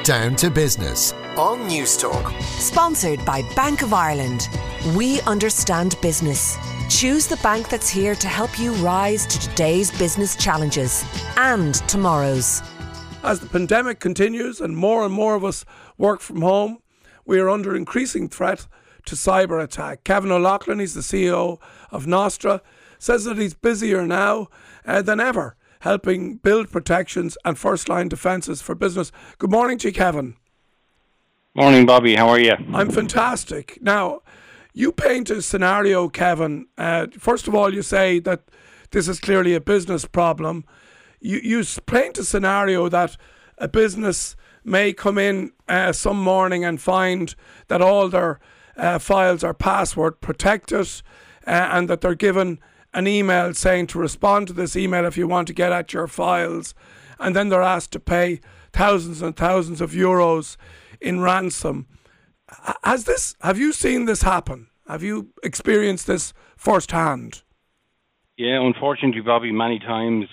Down to Business on Newstalk. Sponsored by Bank of Ireland. We understand business. Choose the bank that's here to help you rise to today's business challenges and tomorrow's. As the pandemic continues and more of us work from home, we are under increasing threat to cyber attack. Kevin O'Loughlin, he's the CEO of Nostra, says that he's busier now than ever helping build protections and first-line defences for business. Good morning to you, Kevin. Morning, Bobby. How are you? I'm fantastic. Now, you paint a scenario, Kevin. First of all, you say that this is clearly a business problem. You paint a scenario that a business may come in some morning and find that all their files are password protected and that they're given an email saying to respond to this email if you want to get at your files, and then they're asked to pay thousands and thousands of euros in ransom. Have you seen this happen? Have you experienced this firsthand? Yeah, unfortunately, Bobby, many times.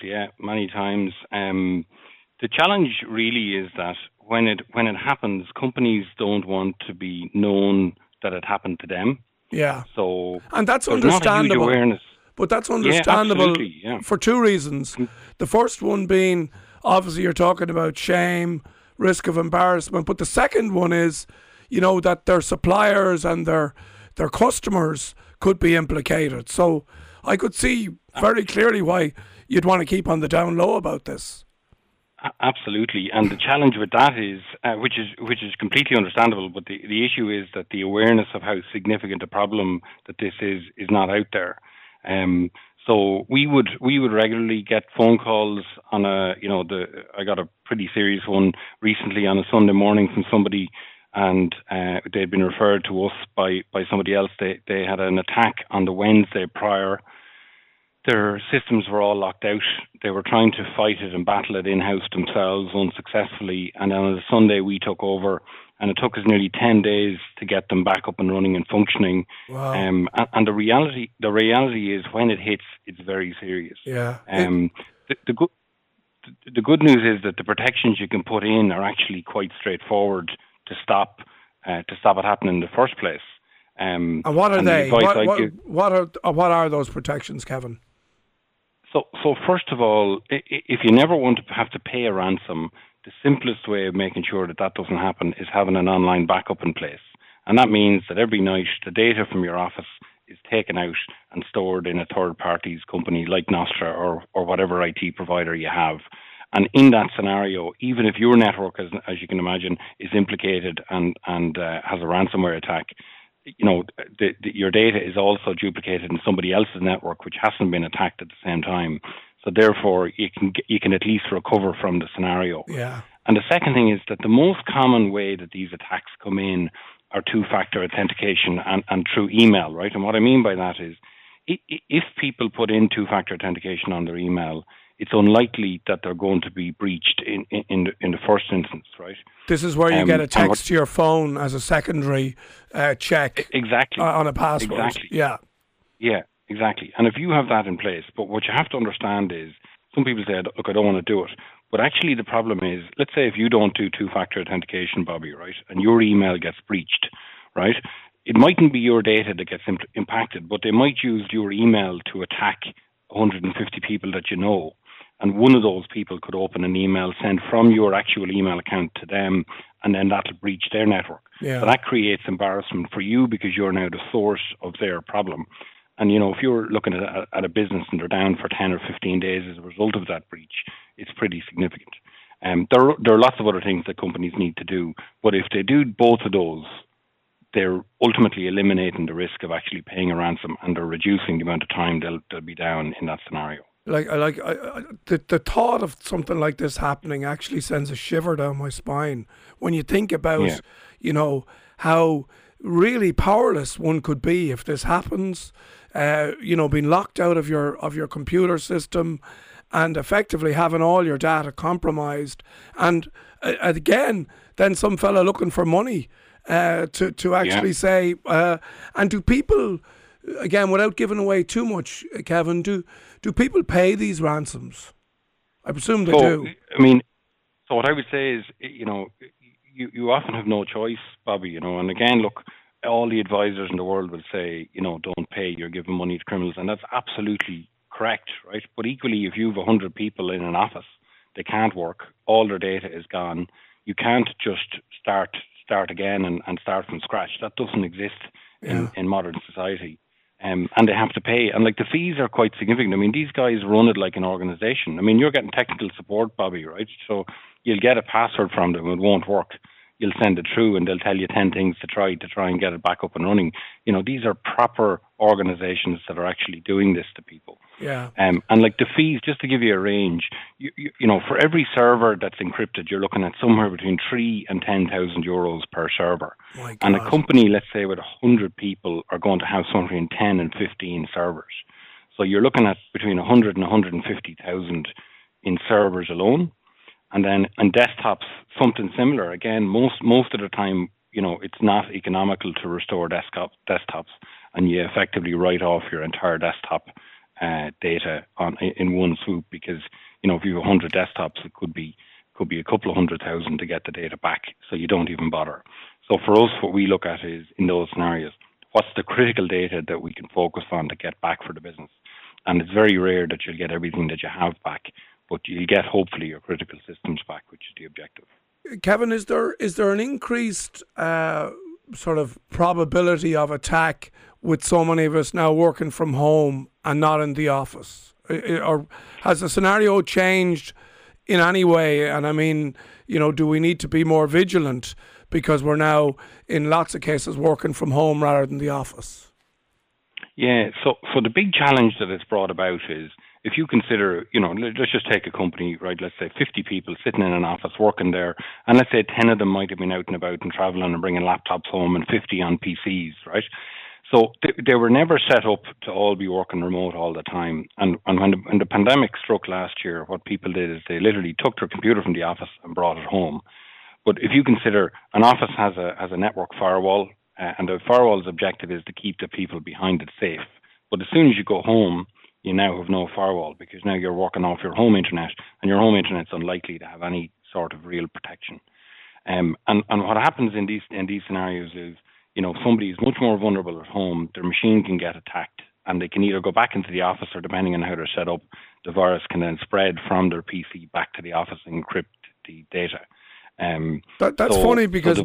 The challenge really is that when it happens, companies don't want to be known that it happened to them. Yeah. And that's understandable. Not a huge awareness. But that's understandable for two reasons. The first one being, obviously, you're talking about shame, risk of embarrassment. But the second one is, that their suppliers and their customers could be implicated. So I could see very clearly why you'd want to keep on the down low about this. Absolutely, and the challenge with that is, which is completely understandable, but the issue is that the awareness of how significant a problem that this is not out there. So we would regularly get phone calls on I got a pretty serious one recently on a Sunday morning from somebody, and they'd been referred to us by somebody else. They had an attack on the Wednesday prior. Their systems were all locked out. They were trying to fight it and battle it in-house themselves unsuccessfully. And then on the Sunday we took over, and it took us nearly 10 days to get them back up and running and functioning. Wow. And the reality is when it hits, it's very serious. Yeah. The good news is that the protections you can put in are actually quite straightforward to stop it happening in the first place. And what are they? What are those protections, Kevin? So first of all, if you never want to have to pay a ransom, the simplest way of making sure that doesn't happen is having an online backup in place. And that means that every night the data from your office is taken out and stored in a third party's company like Nostra or whatever IT provider you have. And in that scenario, even if your network, as you can imagine, is implicated and has a ransomware attack, your data is also duplicated in somebody else's network which hasn't been attacked at the same time. So therefore, you can at least recover from the scenario. Yeah. And the second thing is that the most common way that these attacks come in are two-factor authentication and through email, right? And what I mean by that is, if people put in two-factor authentication on their email, it's unlikely that they're going to be breached in the first instance, right? This is where you get a text to your phone as a secondary check. Exactly. On a password. Exactly. Yeah. Yeah, exactly. And if you have that in place, but what you have to understand is, some people say, look, I don't want to do it. But actually the problem is, let's say if you don't do two-factor authentication, Bobby, right, and your email gets breached, right, it mightn't be your data that gets impacted, but they might use your email to attack 150 people that you know. And one of those people could open an email sent from your actual email account to them, and then that'll breach their network. Yeah. So that creates embarrassment for you because you're now the source of their problem. And, if you're looking at a business and they're down for 10 or 15 days as a result of that breach, it's pretty significant. There are lots of other things that companies need to do, but if they do both of those, they're ultimately eliminating the risk of actually paying a ransom, and they're reducing the amount of time they'll be down in that scenario. The thought of something like this happening actually sends a shiver down my spine when you think about, how really powerless one could be if this happens. Being locked out of your computer system and effectively having all your data compromised, and again, then some fella looking for money to actually say, and do people? Again, without giving away too much, Kevin, do people pay these ransoms? I presume they do. I mean, so what I would say is, you often have no choice, Bobby. And again, look, all the advisors in the world will say, don't pay. You're giving money to criminals, and that's absolutely correct, right? But equally, if you have 100 people in an office, they can't work. All their data is gone. You can't just start again and start from scratch. That doesn't exist in modern society. And they have to pay. And the fees are quite significant. I mean, these guys run it like an organization. I mean, you're getting technical support, Bobby, right? So you'll get a password from them. It won't work. You'll send it through and they'll tell you 10 things to try and get it back up and running. These are proper organizations that are actually doing this to people. Yeah. And the fees, just to give you a range, for every server that's encrypted, you're looking at somewhere between 3,000 and 10,000 euros per server. And a company, let's say with 100 people, are going to have somewhere between 10 and 15 servers. So you're looking at between 100 and 150,000 in servers alone. And then on desktops, something similar. Again, most of the time, it's not economical to restore desktops, and you effectively write off your entire desktop data in one swoop, because if you have 100 desktops, it could be a couple of 100,000 to get the data back, so you don't even bother. So for us, what we look at is, in those scenarios, what's the critical data that we can focus on to get back for the business? And it's very rare that you'll get everything that you have back, but you'll get hopefully your critical systems back, which is the objective. Kevin, is there an increased sort of probability of attack with so many of us now working from home and not in the office? Or has the scenario changed in any way? And I mean, do we need to be more vigilant because we're now in lots of cases working from home rather than the office? Yeah, so the big challenge that it's brought about is, if you consider, let's just take a company, right? Let's say 50 people sitting in an office working there, and let's say 10 of them might have been out and about and traveling and bringing laptops home, and 50 on PCs, right? So they were never set up to all be working remote all the time. And when the pandemic struck last year, what people did is they literally took their computer from the office and brought it home. But if you consider, an office has a network firewall, and the firewall's objective is to keep the people behind it safe. But as soon as you go home, you now have no firewall, because now you're working off your home internet, and your home internet's unlikely to have any sort of real protection. And what happens in these scenarios is, somebody is much more vulnerable at home. Their machine can get attacked, and they can either go back into the office, or depending on how they're set up, the virus can then spread from their PC back to the office and encrypt the data. That's funny, because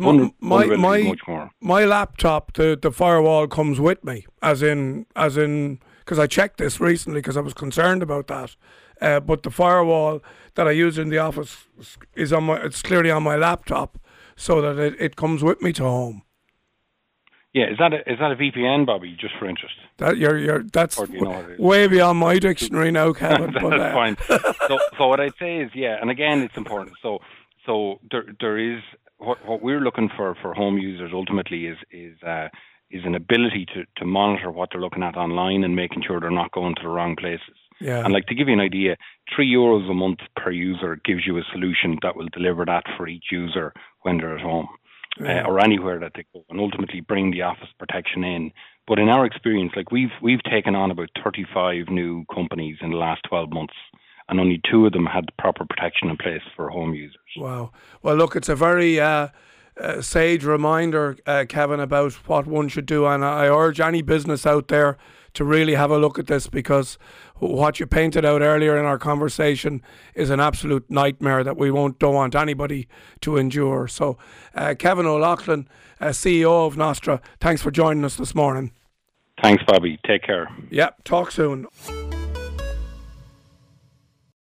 my laptop, the firewall comes with me, as in, because I checked this recently because I was concerned about that. But the firewall that I use in the office it's clearly on my laptop, so that it comes with me to home. Yeah, is that a VPN, Bobby? Just for interest. That's way beyond my dictionary now, Kevin. That's fine. So what I'd say is, and again, it's important. So there is what we're looking for home users ultimately is an ability to monitor what they're looking at online and making sure they're not going to the wrong places. Yeah. And to give you an idea, €3 a month per user gives you a solution that will deliver that for each user when they're at home. Or anywhere that they go, and ultimately bring the office protection in. But in our experience, we've taken on about 35 new companies in the last 12 months, and only 2 of them had the proper protection in place for home users. Wow. Well, look, it's a very sage reminder, Kevin, about what one should do, and I urge any business out there to really have a look at this, because what you painted out earlier in our conversation is an absolute nightmare that we don't want anybody to endure. So, Kevin O'Loughlin, CEO of Nostra, thanks for joining us this morning. Thanks, Bobby. Take care. Yeah, talk soon.